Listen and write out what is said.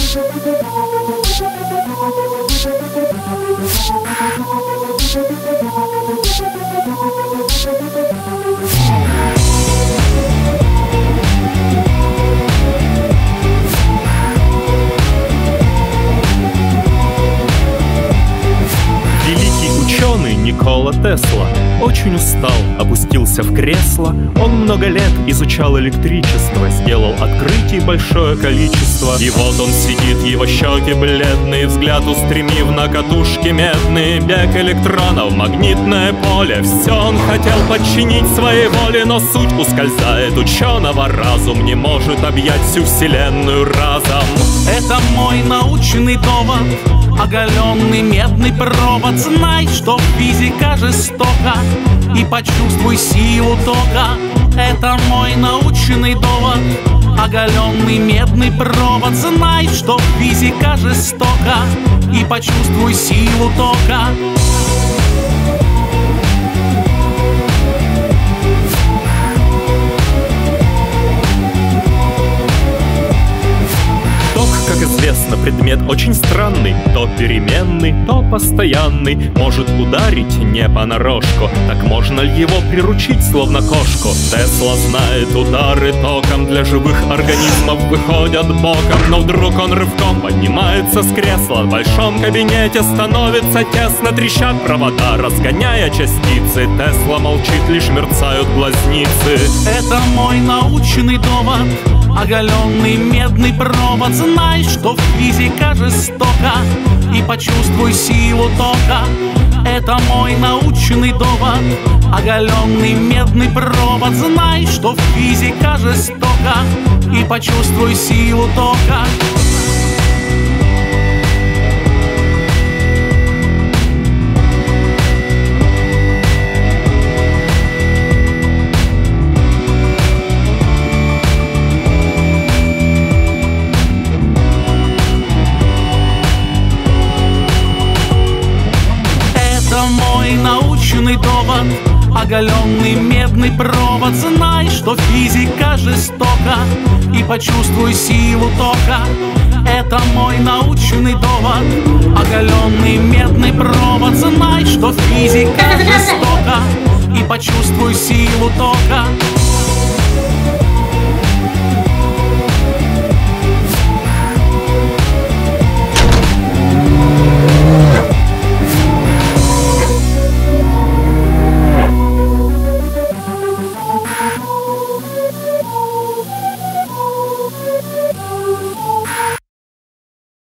Никола Тесла очень устал, опустился в кресло. Он много лет изучал электричество, сделал открытий большое количество. И вот он сидит, его щеки бледные, взгляд устремив на катушки медные. Бег электронов, магнитное поле, все он хотел подчинить своей воле. Но суть ускользает ученого, разум не может объять всю вселенную разом. Это мой научный довод, оголенный медный провод. Знай, что физика жестока, и почувствуй силу тока. Это мой научный довод, оголенный медный провод. Знай, что физика жестока, и почувствуй силу тока. Как известно, предмет очень странный, то переменный, то постоянный. Может ударить не понарошку, так можно ли его приручить, словно кошку? Тесла знает, удары током для живых организмов выходят боком. Но вдруг он рывком поднимается с кресла. В большом кабинете становится тесно, трещат провода, разгоняя частицы. Тесла молчит, лишь мерцают глазницы. Это мой научный довод, оголенный медный провод. Знай, что физика жестока, и почувствуй силу тока. Это мой научный довод, оголенный медный провод. Знай, что физика жестока, и почувствуй силу тока. Мой научный довод, оголенный медный провод. Знай, что физика жестока, и почувствуй силу тока. Это мой научный довод, оголенный медный провод. Знай, что физика жестока, и почувствуй силу тока.